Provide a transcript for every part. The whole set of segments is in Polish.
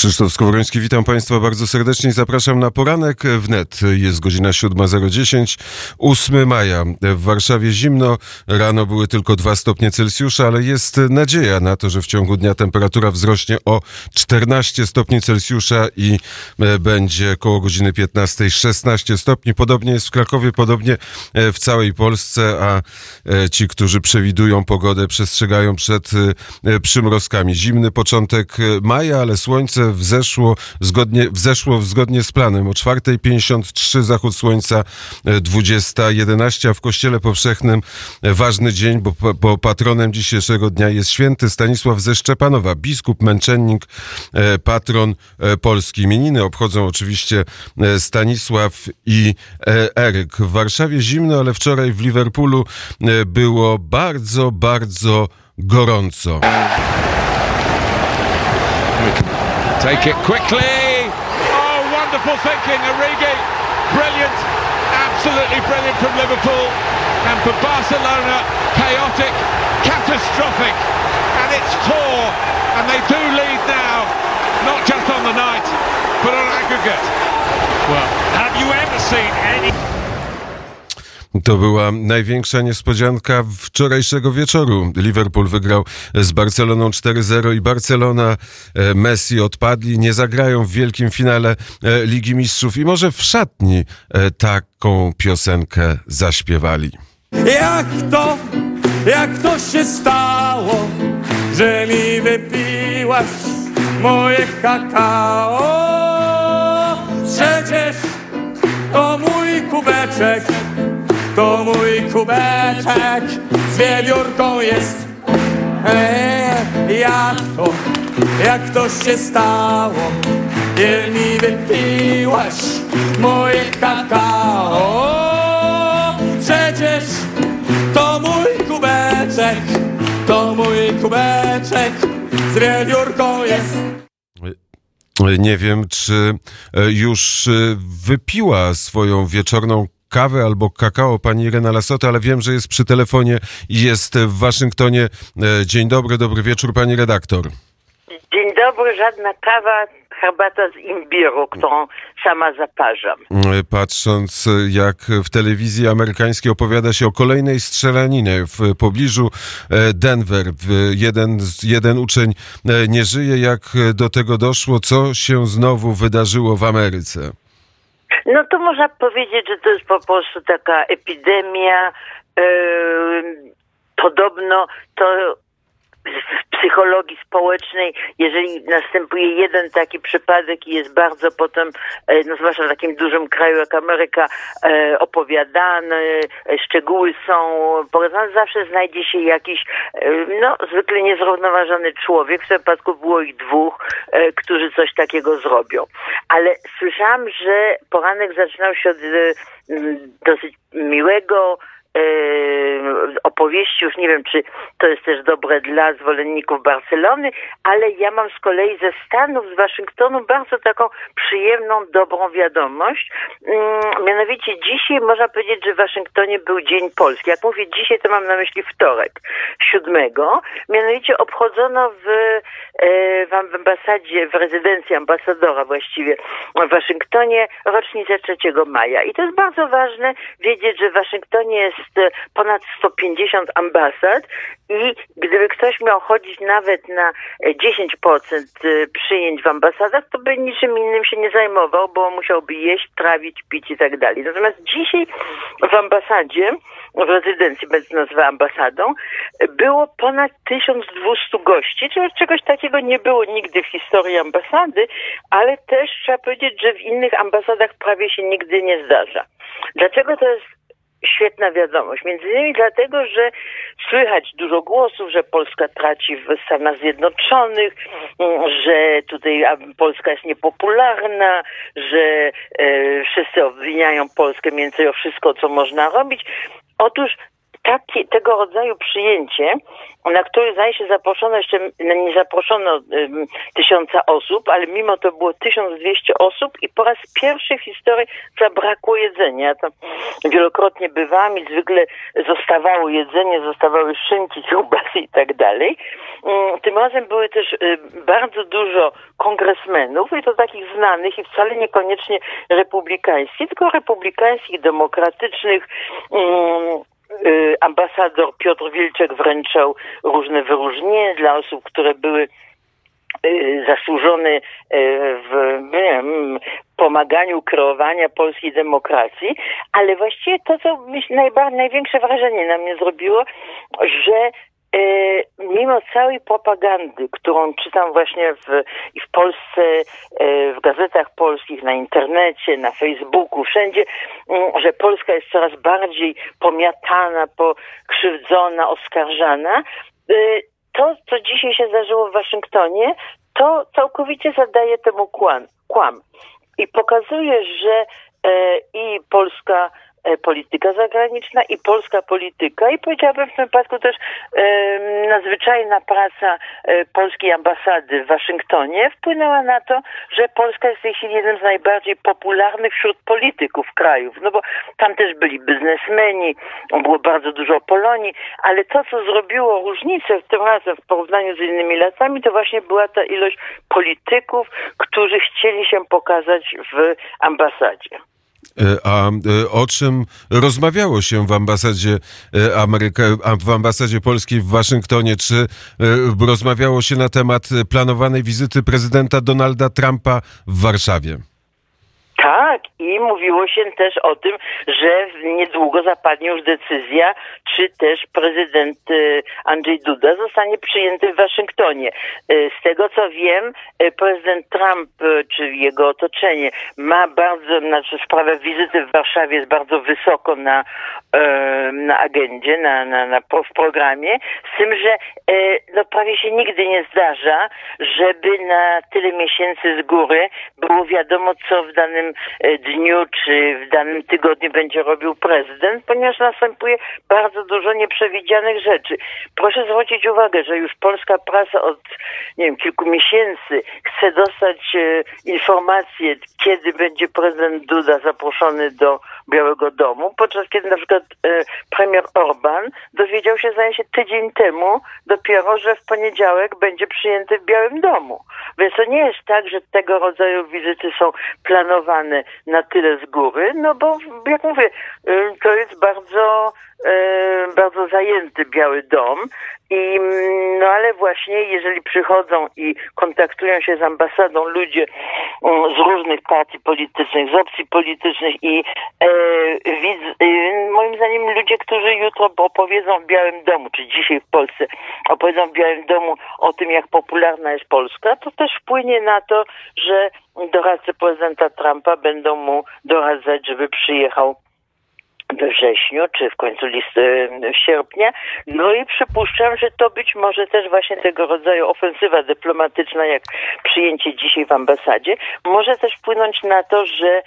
Krzysztof Skowroński, witam Państwa bardzo serdecznie i zapraszam na poranek wnet. Jest godzina 7:10, 8 maja. W Warszawie zimno, rano były tylko 2 stopnie Celsjusza, ale jest nadzieja na to, że w ciągu dnia temperatura wzrośnie o 14 stopni Celsjusza i będzie koło godziny 15 16 stopni. Podobnie jest w Krakowie, podobnie w całej Polsce, a ci, którzy przewidują pogodę, przestrzegają przed przymrozkami. Zimny początek maja, ale słońce wzeszło zgodnie z planem. O 4:53 zachód słońca, 20:11, a w Kościele Powszechnym ważny dzień, bo patronem dzisiejszego dnia jest święty Stanisław ze Szczepanowa, biskup, męczennik, patron Polski. Imieniny obchodzą oczywiście Stanisław i Eryk. W Warszawie zimno, ale wczoraj w Liverpoolu było bardzo, bardzo gorąco. Take it quickly. Oh, wonderful thinking, Origi. Brilliant, absolutely brilliant from Liverpool. And for Barcelona, chaotic, catastrophic. And it's 4. And they do lead now, not just on the night, but on aggregate. Well, have you ever seen any... To była największa niespodzianka wczorajszego wieczoru. Liverpool wygrał z Barceloną 4-0 i Barcelona, Messi odpadli, nie zagrają w wielkim finale Ligi Mistrzów i może w szatni taką piosenkę zaśpiewali. Jak to się stało, że mi wypiłaś moje kakao? Przecież to mój kubeczek, to mój kubeczek z wiewiórką jest. Jak to się stało, że mi wypiłaś moje kakao? Przecież to mój kubeczek z wiewiórką jest. Nie wiem, czy już wypiła swoją wieczorną kawę albo kakao pani Irena Lasota, ale wiem, że jest przy telefonie i jest w Waszyngtonie. Dzień dobry, dobry wieczór pani redaktor. Dzień dobry, żadna kawa, herbata z imbiru, którą sama zaparzam. Patrząc, jak w telewizji amerykańskiej opowiada się o kolejnej strzelaninie w pobliżu Denver. Jeden uczeń nie żyje. Jak do tego doszło? Co się znowu wydarzyło w Ameryce? No to można powiedzieć, że to jest po prostu taka epidemia. Podobno to w psychologii społecznej, jeżeli następuje jeden taki przypadek i jest bardzo potem, no zwłaszcza w takim dużym kraju jak Ameryka, opowiadane, szczegóły są pokazane, zawsze znajdzie się jakiś, no zwykle niezrównoważony człowiek. W tym przypadku było ich 2, którzy coś takiego zrobią. Ale słyszałam, że poranek zaczynał się od dosyć miłego opowieści, już nie wiem, czy to jest też dobre dla zwolenników Barcelony, ale ja mam z kolei ze Stanów, z Waszyngtonu bardzo taką przyjemną, dobrą wiadomość. Mianowicie dzisiaj można powiedzieć, że w Waszyngtonie był Dzień Polski. Jak mówię dzisiaj, to mam na myśli wtorek, 7. Mianowicie obchodzono w ambasadzie, w rezydencji ambasadora właściwie w Waszyngtonie rocznicę 3 maja. I to jest bardzo ważne wiedzieć, że w Waszyngtonie jest ponad 150 ambasad i gdyby ktoś miał chodzić nawet na 10% przyjęć w ambasadach, to by niczym innym się nie zajmował, bo musiałby jeść, trawić, pić i tak dalej. Natomiast dzisiaj w ambasadzie, w rezydencji, bez nazwy ambasadą, było ponad 1200 gości, czyli czegoś takiego nie było nigdy w historii ambasady, ale też trzeba powiedzieć, że w innych ambasadach prawie się nigdy nie zdarza. Dlaczego to jest świetna wiadomość? Między innymi dlatego, że słychać dużo głosów, że Polska traci w Stanach Zjednoczonych, że tutaj Polska jest niepopularna, że wszyscy obwiniają Polskę mniej więcej o wszystko, co można robić. Otóż tego rodzaju przyjęcie, na które zdaje się zaproszono jeszcze, nie zaproszono 1000 osób, ale mimo to było 1200 osób i po raz pierwszy w historii zabrakło jedzenia. Ja tam wielokrotnie bywałam i zwykle zostawało jedzenie, zostawały szynki, kiełbasy i tak dalej. Tym razem były też bardzo dużo kongresmenów i to takich znanych i wcale niekoniecznie republikańskich, tylko republikańskich, demokratycznych. Ambasador Piotr Wilczek wręczał różne wyróżnienia dla osób, które były zasłużone w pomaganiu kreowania polskiej demokracji, ale właściwie to, co największe wrażenie na mnie zrobiło, że mimo całej propagandy, którą czytam właśnie w Polsce, w gazetach polskich, na internecie, na Facebooku, wszędzie, że Polska jest coraz bardziej pomiatana, pokrzywdzona, oskarżana, to, co dzisiaj się zdarzyło w Waszyngtonie, to całkowicie zadaje temu kłam. I pokazuje, że i polska polityka zagraniczna i polska polityka i powiedziałabym w tym wypadku też nadzwyczajna praca polskiej ambasady w Waszyngtonie wpłynęła na to, że Polska jest w tej chwili jednym z najbardziej popularnych wśród polityków krajów, no bo tam też byli biznesmeni, było bardzo dużo Polonii, ale to, co zrobiło różnicę w tym razem w porównaniu z innymi latami, to właśnie była ta ilość polityków, którzy chcieli się pokazać w ambasadzie. A o czym rozmawiało się w ambasadzie polskiej w Waszyngtonie? Czy rozmawiało się na temat planowanej wizyty prezydenta Donalda Trumpa w Warszawie? Tak, i mówiło się też o tym, że niedługo zapadnie już decyzja, czy też prezydent Andrzej Duda zostanie przyjęty w Waszyngtonie. Z tego co wiem, prezydent Trump, czy jego otoczenie ma sprawę wizyty w Warszawie jest bardzo wysoko na agendzie, w programie, z tym, że prawie się nigdy nie zdarza, żeby na tyle miesięcy z góry było wiadomo, co w danym dniu czy w danym tygodniu będzie robił prezydent, ponieważ następuje bardzo dużo nieprzewidzianych rzeczy. Proszę zwrócić uwagę, że już polska prasa od kilku miesięcy chce dostać informacje, kiedy będzie prezydent Duda zaproszony do Białego Domu, podczas kiedy na przykład premier Orban dowiedział się, zdaje się, tydzień temu dopiero, że w poniedziałek będzie przyjęty w Białym Domu. Więc to nie jest tak, że tego rodzaju wizyty są planowane na tyle z góry, no bo jak mówię, to jest bardzo zajęty Biały Dom ale właśnie jeżeli przychodzą i kontaktują się z ambasadą ludzie z różnych partii politycznych, z opcji politycznych i moim zdaniem ludzie, którzy jutro opowiedzą w Białym Domu, czy dzisiaj w Polsce opowiedzą w Białym Domu o tym, jak popularna jest Polska, to też wpłynie na to, że doradcy prezydenta Trumpa będą mu doradzać, żeby przyjechał we wrześniu, czy w końcu sierpnia. No i przypuszczam, że to być może też właśnie tego rodzaju ofensywa dyplomatyczna, jak przyjęcie dzisiaj w ambasadzie, może też wpłynąć na to, że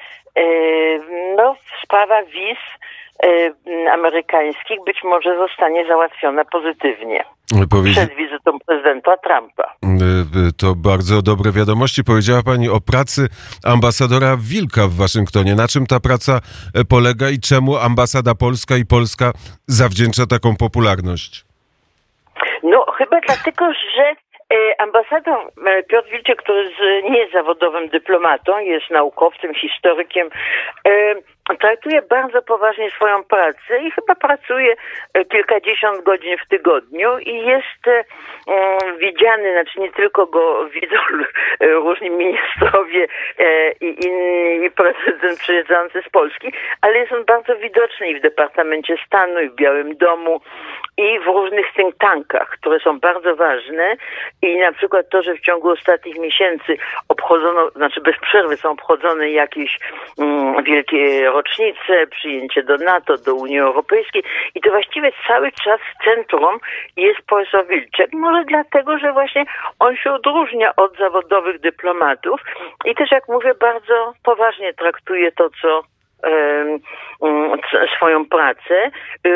sprawa wiz amerykańskich być może zostanie załatwiona pozytywnie. Przed wizytą prezydenta Trumpa. To bardzo dobre wiadomości. Powiedziała Pani o pracy ambasadora Wilka w Waszyngtonie. Na czym ta praca polega i czemu ambasada polska i Polska zawdzięcza taką popularność? No chyba dlatego, że ambasador Piotr Wilczek, który nie jest zawodowym dyplomatą, jest naukowcem, historykiem, traktuje bardzo poważnie swoją pracę i chyba pracuje kilkadziesiąt godzin w tygodniu i jest widziany, znaczy nie tylko go widzą różni ministrowie i prezydent przyjeżdżający z Polski, ale jest on bardzo widoczny i w Departamencie Stanu, i w Białym Domu, i w różnych think tankach, które są bardzo ważne i na przykład to, że w ciągu ostatnich miesięcy bez przerwy są obchodzone jakieś wielkie rocznice, przyjęcie do NATO, do Unii Europejskiej i to właściwie cały czas w centrum jest profesor Wilczek. Może dlatego, że właśnie on się odróżnia od zawodowych dyplomatów i też, jak mówię, bardzo poważnie traktuje to, swoją pracę.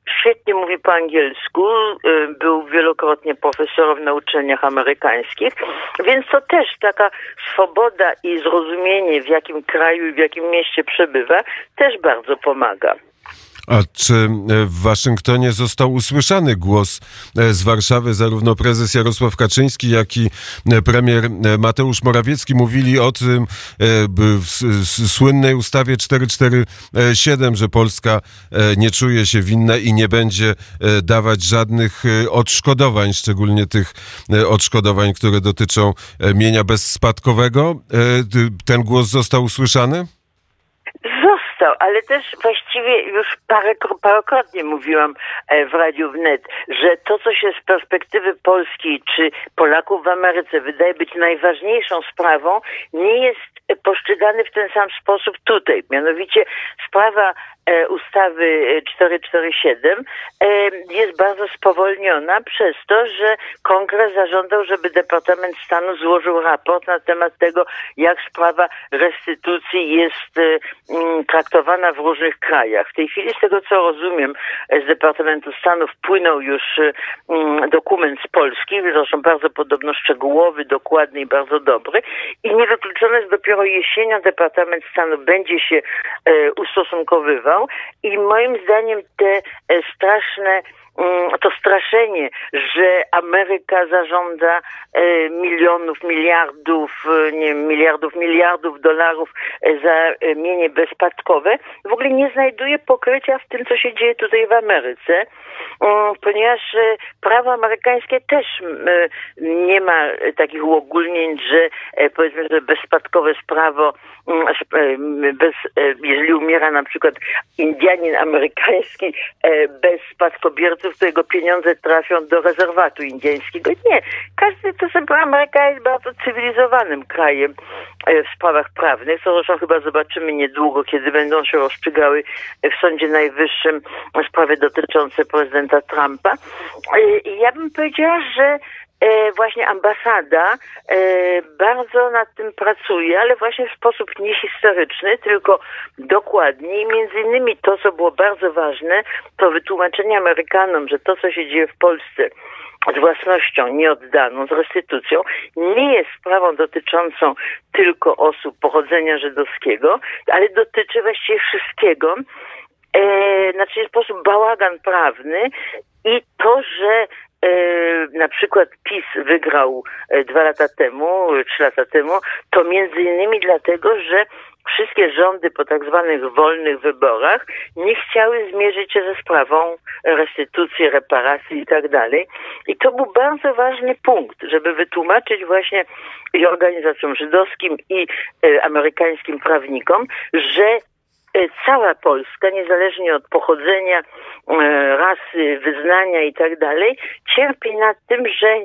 świetnie mówi po angielsku, był wielokrotnie profesorem na uczelniach amerykańskich, więc to też taka swoboda i zrozumienie, w jakim kraju i w jakim mieście przebywa, też bardzo pomaga. A czy w Waszyngtonie został usłyszany głos z Warszawy? Zarówno prezes Jarosław Kaczyński, jak i premier Mateusz Morawiecki mówili o tym w słynnej ustawie 447, że Polska nie czuje się winna i nie będzie dawać żadnych odszkodowań, szczególnie tych odszkodowań, które dotyczą mienia bezspadkowego. Ten głos został usłyszany? Został, ale też właściwie już parokrotnie mówiłam w Radiu Wnet, że to, co się z perspektywy Polski czy Polaków w Ameryce wydaje być najważniejszą sprawą, nie jest postrzegany w ten sam sposób tutaj. Mianowicie sprawa ustawy 447 jest bardzo spowolniona przez to, że Kongres zażądał, żeby Departament Stanu złożył raport na temat tego, jak sprawa restytucji jest traktowana w różnych krajach. W tej chwili, z tego co rozumiem, z Departamentu Stanu wpłynął już dokument z Polski, zresztą bardzo podobno szczegółowy, dokładny i bardzo dobry, i niewykluczone jest dopiero jesienią Departament Stanu będzie się ustosunkowywał i moim zdaniem te to straszenie, że Ameryka zażąda miliardów dolarów za mienie bezspadkowe, w ogóle nie znajduje pokrycia w tym, co się dzieje tutaj w Ameryce, ponieważ prawo amerykańskie też nie ma takich uogólnień, że powiedzmy, że bezspadkowe prawo, jeżeli umiera na przykład Indianin amerykański bez spadkobierców, to jego pieniądze trafią do rezerwatu indyjskiego. Nie. Ameryka jest bardzo cywilizowanym krajem w sprawach prawnych, co zresztą chyba zobaczymy niedługo, kiedy będą się rozstrzygały w Sądzie Najwyższym sprawy dotyczące prezydenta Trumpa. Ja bym powiedziała, że właśnie ambasada bardzo nad tym pracuje, ale właśnie w sposób niehistoryczny, tylko dokładnie. I między innymi to, co było bardzo ważne, to wytłumaczenie Amerykanom, że to, co się dzieje w Polsce z własnością nieoddaną, z restytucją, nie jest sprawą dotyczącą tylko osób pochodzenia żydowskiego, ale dotyczy właściwie wszystkiego. Znaczy w sposób bałagan prawny i to, że na przykład PiS wygrał 2 lata temu, 3 lata temu, to między innymi dlatego, że wszystkie rządy po tak zwanych wolnych wyborach nie chciały zmierzyć się ze sprawą restytucji, reparacji i tak dalej. I to był bardzo ważny punkt, żeby wytłumaczyć właśnie i organizacjom żydowskim, i amerykańskim prawnikom, że cała Polska, niezależnie od pochodzenia, rasy, wyznania i tak dalej, cierpi na tym, że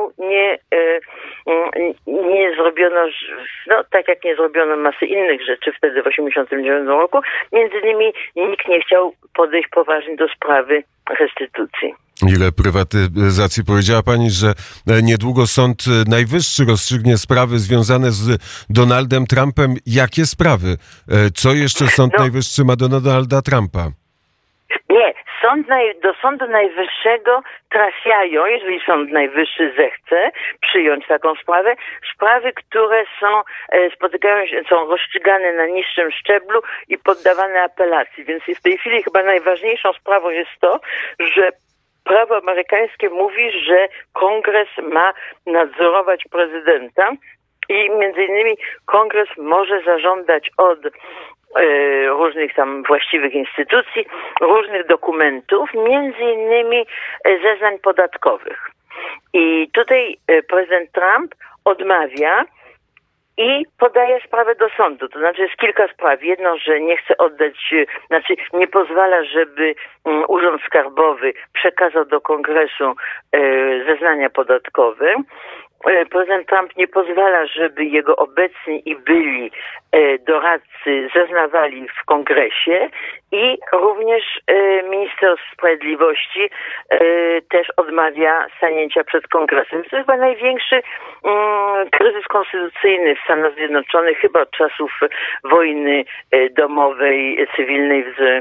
nie zrobiono, tak jak nie zrobiono masy innych rzeczy wtedy w 1989 roku, między innymi nikt nie chciał podejść poważnie do sprawy restytucji. Ile prywatyzacji? Powiedziała pani, że niedługo Sąd Najwyższy rozstrzygnie sprawy związane z Donaldem Trumpem. Jakie sprawy? Co jeszcze Sąd Najwyższy ma do Donalda Trumpa? Nie, do Sądu Najwyższego trafiają, jeżeli Sąd Najwyższy zechce przyjąć taką sprawę, sprawy, które są rozstrzygane na niższym szczeblu i poddawane apelacji. Więc w tej chwili chyba najważniejszą sprawą jest to, że prawo amerykańskie mówi, że Kongres ma nadzorować prezydenta i między innymi Kongres może zażądać od różnych tam właściwych instytucji, różnych dokumentów, między innymi zeznań podatkowych. I tutaj prezydent Trump odmawia i podaje sprawę do sądu. To znaczy jest kilka spraw. Jedno, że nie chce oddać, nie pozwala, żeby Urząd Skarbowy przekazał do Kongresu zeznania podatkowe. prezydent Trump nie pozwala, żeby jego obecni i byli doradcy zeznawali w kongresie i również minister sprawiedliwości też odmawia stanięcia przed kongresem. To jest chyba największy kryzys konstytucyjny w Stanach Zjednoczonych, chyba od czasów wojny domowej, cywilnej z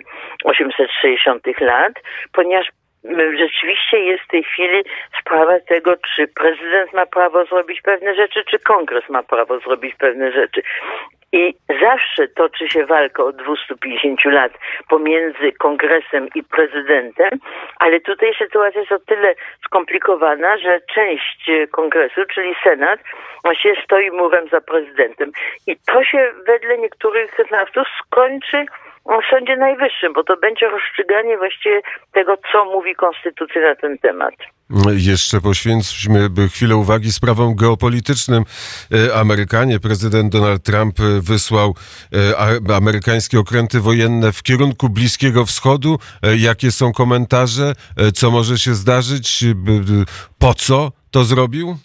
860 lat, ponieważ rzeczywiście jest w tej chwili sprawa tego, czy prezydent ma prawo zrobić pewne rzeczy, czy kongres ma prawo zrobić pewne rzeczy. I zawsze toczy się walka od 250 lat pomiędzy kongresem i prezydentem, ale tutaj sytuacja jest o tyle skomplikowana, że część kongresu, czyli Senat, właściwie stoi murem za prezydentem. I to się wedle niektórych znawców skończy w Sądzie Najwyższym, bo to będzie rozstrzyganie właściwie tego, co mówi Konstytucja na ten temat. Jeszcze poświęćmy chwilę uwagi sprawom geopolitycznym. Amerykanie, prezydent Donald Trump wysłał amerykańskie okręty wojenne w kierunku Bliskiego Wschodu. Jakie są komentarze? Co może się zdarzyć? Po co to zrobił?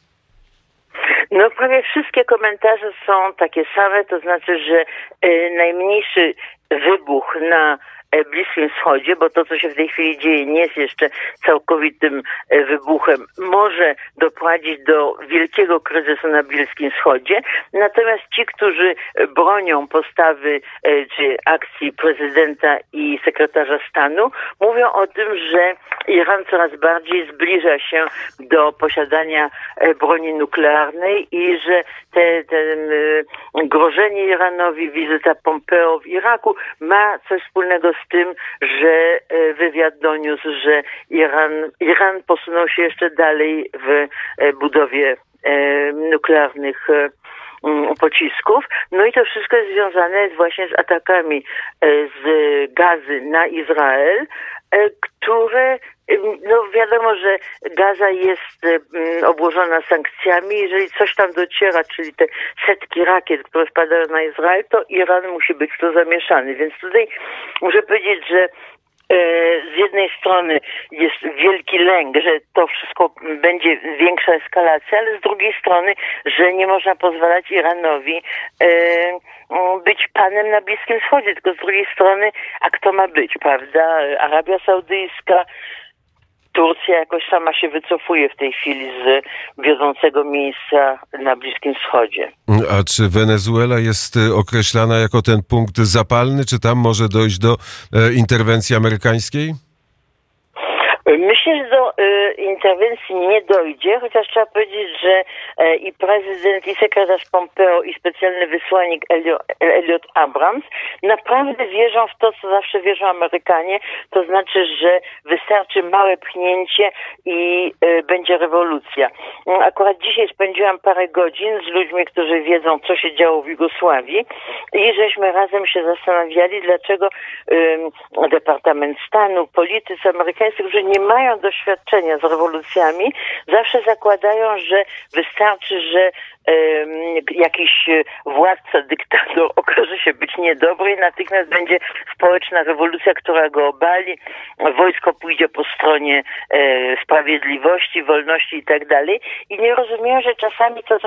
No prawie wszystkie komentarze są takie same, to znaczy, że najmniejszy wybuch na Bliskim Wschodzie, bo to, co się w tej chwili dzieje, nie jest jeszcze całkowitym wybuchem, może doprowadzić do wielkiego kryzysu na Bliskim Wschodzie. Natomiast ci, którzy bronią postawy czy akcji prezydenta i sekretarza stanu, mówią o tym, że Iran coraz bardziej zbliża się do posiadania broni nuklearnej i że grożenie Iranowi, wizyta Pompeo w Iraku ma coś wspólnego z tym, że wywiad doniósł, że Iran posunął się jeszcze dalej w budowie nuklearnych pocisków. No i to wszystko jest związane właśnie z atakami z Gazy na Izrael, które no wiadomo, że Gaza jest obłożona sankcjami. Jeżeli coś tam dociera, czyli te setki rakiet, które spadają na Izrael, to Iran musi być w to zamieszany. Więc tutaj muszę powiedzieć, że z jednej strony jest wielki lęk, że to wszystko będzie większa eskalacja, ale z drugiej strony, że nie można pozwalać Iranowi być panem na Bliskim Wschodzie. Tylko z drugiej strony, a kto ma być, prawda? Arabia Saudyjska, Turcja jakoś sama się wycofuje w tej chwili z wiodącego miejsca na Bliskim Wschodzie. A czy Wenezuela jest określana jako ten punkt zapalny? Czy tam może dojść do interwencji amerykańskiej? Myślę, że do interwencji nie dojdzie, chociaż trzeba powiedzieć, że i prezydent, i sekretarz Pompeo, i specjalny wysłannik Elliot Abrams naprawdę wierzą w to, co zawsze wierzą Amerykanie, to znaczy, że wystarczy małe pchnięcie i będzie rewolucja. Akurat dzisiaj spędziłam parę godzin z ludźmi, którzy wiedzą, co się działo w Jugosławii i żeśmy razem się zastanawiali, dlaczego Departament Stanu, politycy amerykańscy, którzy nie mają doświadczenia z rewolucjami, zawsze zakładają, że wystarczy, że jakiś władca, dyktator okaże się być niedobry i natychmiast będzie społeczna rewolucja, która go obali, wojsko pójdzie po stronie sprawiedliwości, wolności i tak dalej. I nie rozumieją, że czasami to są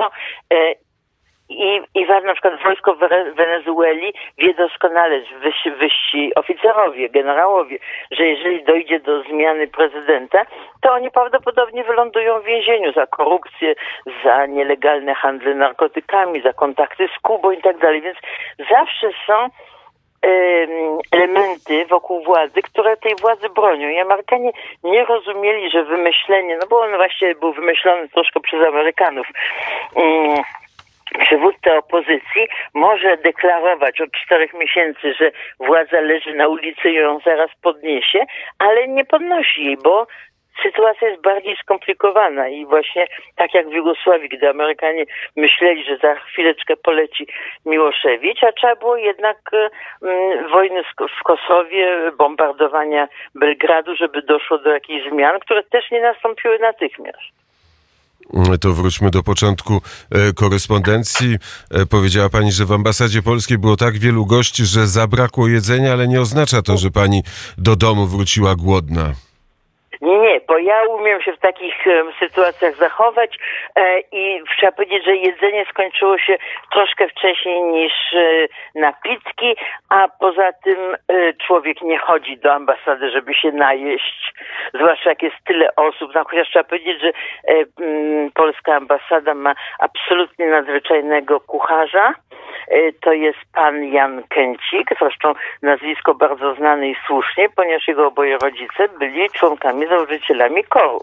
I na przykład wojsko Wenezueli wie doskonale, wyżsi oficerowie, generałowie, że jeżeli dojdzie do zmiany prezydenta, to oni prawdopodobnie wylądują w więzieniu za korupcję, za nielegalne handle narkotykami, za kontakty z Kubą i tak dalej. Więc zawsze są elementy wokół władzy, które tej władzy bronią. I Amerykanie nie rozumieli, że wymyślenie, no bo on właściwie był wymyślony troszkę przez Amerykanów, przywódca opozycji może deklarować od 4 miesięcy, że władza leży na ulicy i ją zaraz podniesie, ale nie podnosi jej, bo sytuacja jest bardziej skomplikowana i właśnie tak jak w Jugosławii, gdy Amerykanie myśleli, że za chwileczkę poleci Miłoszewicz, a trzeba było jednak wojny w Kosowie, bombardowania Belgradu, żeby doszło do jakichś zmian, które też nie nastąpiły natychmiast. To wróćmy do początku korespondencji. Powiedziała pani, że w ambasadzie polskiej było tak wielu gości, że zabrakło jedzenia, ale nie oznacza to, że pani do domu wróciła głodna. Nie, bo ja umiem się w takich sytuacjach zachować i trzeba powiedzieć, że jedzenie skończyło się troszkę wcześniej niż napitki, a poza tym człowiek nie chodzi do ambasady, żeby się najeść, zwłaszcza jak jest tyle osób. No, chociaż trzeba powiedzieć, że polska ambasada ma absolutnie nadzwyczajnego kucharza. To jest pan Jan Kęcik, zresztą nazwisko bardzo znane i słusznie, ponieważ jego oboje rodzice byli członkami, założycielami KOR-u,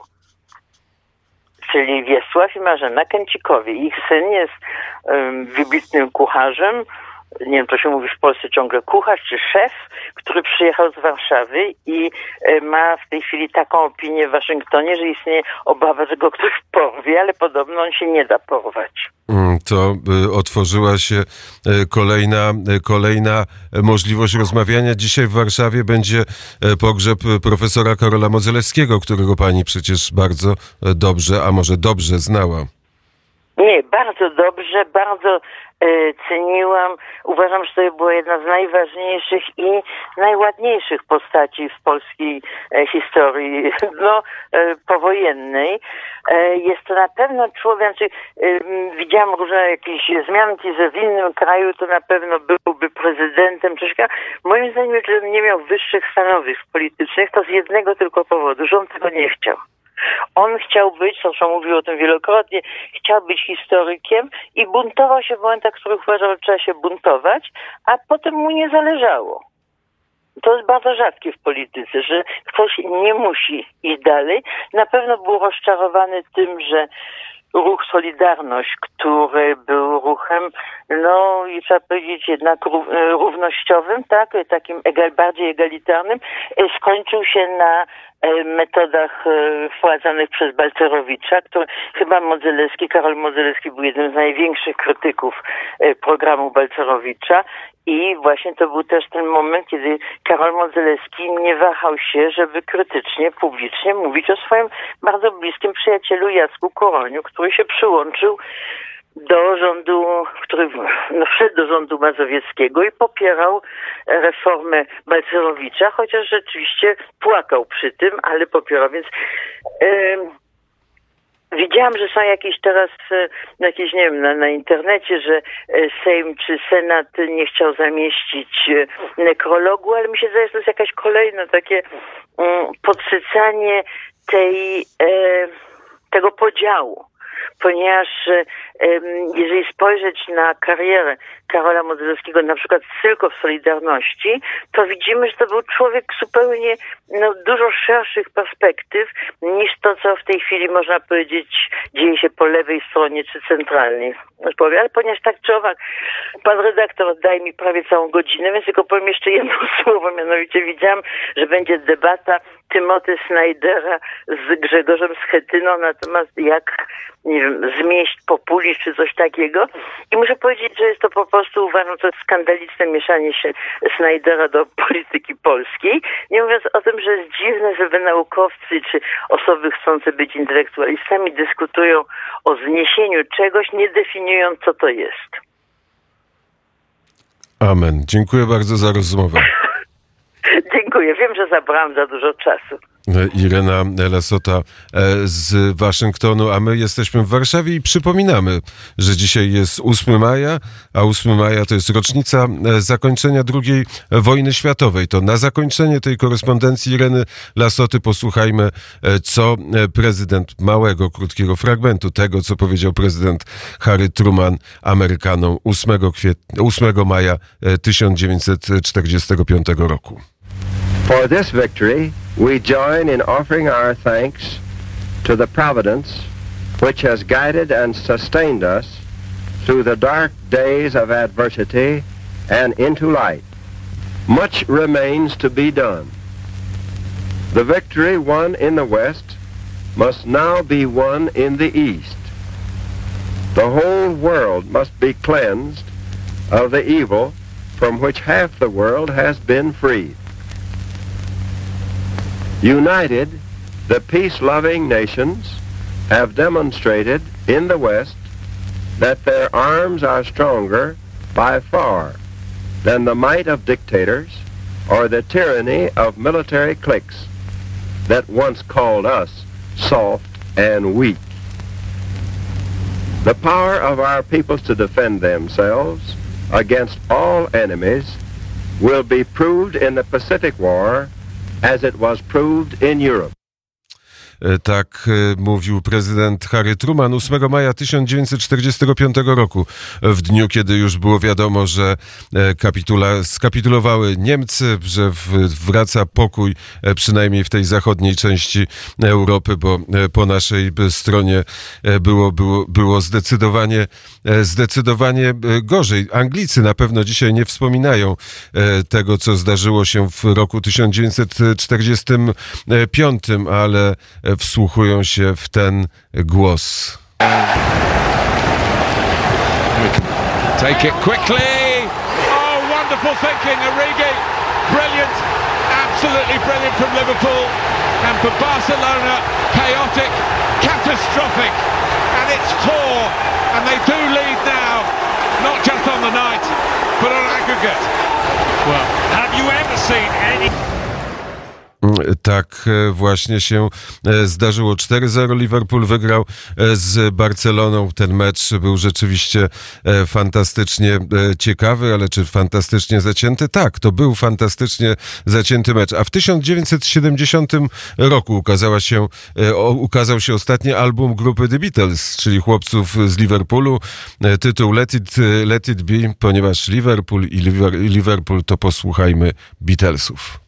czyli Wiesław i Marzena Kęcikowie. Ich syn jest wybitnym kucharzem, nie wiem, to się mówi w Polsce ciągle kucharz czy szef, który przyjechał z Warszawy i ma w tej chwili taką opinię w Waszyngtonie, że istnieje obawa, że go ktoś porwie, ale podobno on się nie da porwać. To otworzyła się kolejna możliwość rozmawiania. Dzisiaj w Warszawie będzie pogrzeb profesora Karola Modzelewskiego, którego pani przecież bardzo dobrze, a może dobrze znała. Nie, bardzo dobrze, bardzo ceniłam. Uważam, że to była jedna z najważniejszych i najładniejszych postaci w polskiej historii powojennej. Jest to na pewno człowiek, widziałam różne jakieś wzmianki, że w innym kraju to na pewno byłby prezydentem. Moim zdaniem, że nie miał wyższych stanowisk politycznych, to z jednego tylko powodu, że on tego nie chciał. On chciał być, zresztą mówił o tym wielokrotnie, chciał być historykiem i buntował się w momentach, w których uważał, że trzeba się buntować, a potem mu nie zależało. To jest bardzo rzadkie w polityce, że ktoś nie musi iść dalej. Na pewno był rozczarowany tym, że ruch Solidarność, który był ruchem, i trzeba powiedzieć jednak równościowym, tak, takim bardziej egalitarnym, skończył się na metodach wprowadzanych przez Balcerowicza, który chyba Karol Modzelewski był jednym z największych krytyków programu Balcerowicza i właśnie to był też ten moment, kiedy Karol Modzelewski nie wahał się, żeby krytycznie, publicznie mówić o swoim bardzo bliskim przyjacielu Jacku Kuroniu, który się przyłączył do rządu, który wszedł do rządu mazowieckiego i popierał reformę Balcerowicza, chociaż rzeczywiście płakał przy tym, ale popierał. Więc widziałam, że są jakieś teraz, nie wiem, na internecie, że Sejm czy Senat nie chciał zamieścić nekrologu, ale mi się zdaje, że to jest jakaś kolejne takie podsycanie tego podziału. Ponieważ jeżeli spojrzeć na karierę Karola Modzelewskiego, na przykład tylko w Solidarności, to widzimy, że to był człowiek zupełnie dużo szerszych perspektyw niż to, co w tej chwili można powiedzieć dzieje się po lewej stronie czy centralnej. Ale ponieważ tak czy owak, pan redaktor daje mi prawie całą godzinę, więc tylko powiem jeszcze jedno słowo, mianowicie widziałam, że będzie debata Timothy Snydera z Grzegorzem Schetyną na temat jak, nie wiem, zmieść populizm czy coś takiego. I muszę powiedzieć, że jest to po prostu, uważam, to skandaliczne mieszanie się Snydera do polityki polskiej. Nie mówiąc o tym, że jest dziwne, żeby naukowcy czy osoby chcące być intelektualistami dyskutują o zniesieniu czegoś, nie definiując, co to jest. Amen. Dziękuję bardzo za rozmowę. Dziękuję. Wiem, że zabrałam za dużo czasu. Irena Lasota z Waszyngtonu, a my jesteśmy w Warszawie i przypominamy, że dzisiaj jest 8 maja, a 8 maja to jest rocznica zakończenia II wojny światowej. To na zakończenie tej korespondencji Ireny Lasoty posłuchajmy, co prezydent, krótkiego fragmentu tego, co powiedział prezydent Harry Truman Amerykanom 8 maja 1945 roku. For this victory, we join in offering our thanks to the providence which has guided and sustained us through the dark days of adversity and into light. Much remains to be done. The victory won in the West must now be won in the East. The whole world must be cleansed of the evil from which half the world has been freed. United, the peace-loving nations have demonstrated in the West that their arms are stronger by far than the might of dictators or the tyranny of military cliques. that once called us soft and weak. The power of our peoples to defend themselves against all enemies will be proved in the Pacific War as it was proved in Europe. Tak mówił prezydent Harry Truman 8 maja 1945 roku, w dniu, kiedy już było wiadomo, że skapitulowały Niemcy, że wraca pokój, przynajmniej w tej zachodniej części Europy, bo po naszej stronie było zdecydowanie gorzej. Anglicy na pewno dzisiaj nie wspominają tego, co zdarzyło się w roku 1945, ale wsłuchują się w ten głos. Take it quickly. Oh, wonderful thinking, Origi. Brilliant, absolutely brilliant from Liverpool. And for Barcelona, chaotic, catastrophic. And it's 4. And they do lead now, not just on the night, but on aggregate. Well, have you ever seen any... Tak właśnie się zdarzyło. 4-0 Liverpool wygrał z Barceloną. Ten mecz był rzeczywiście fantastycznie ciekawy, ale czy fantastycznie zacięty? Tak, to był fantastycznie zacięty mecz. A w 1970 roku ukazał się ostatni album grupy The Beatles, czyli chłopców z Liverpoolu. Tytuł Let It Be, ponieważ Liverpool i Liverpool, to posłuchajmy Beatlesów.